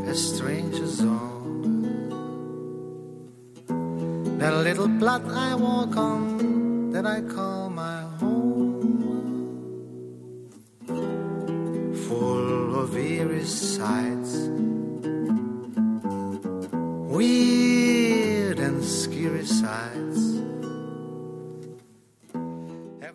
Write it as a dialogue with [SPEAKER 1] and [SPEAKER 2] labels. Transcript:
[SPEAKER 1] a stranger zone. That little plot I walk on, that I call my home, full of eerie sights, weird and scary sights.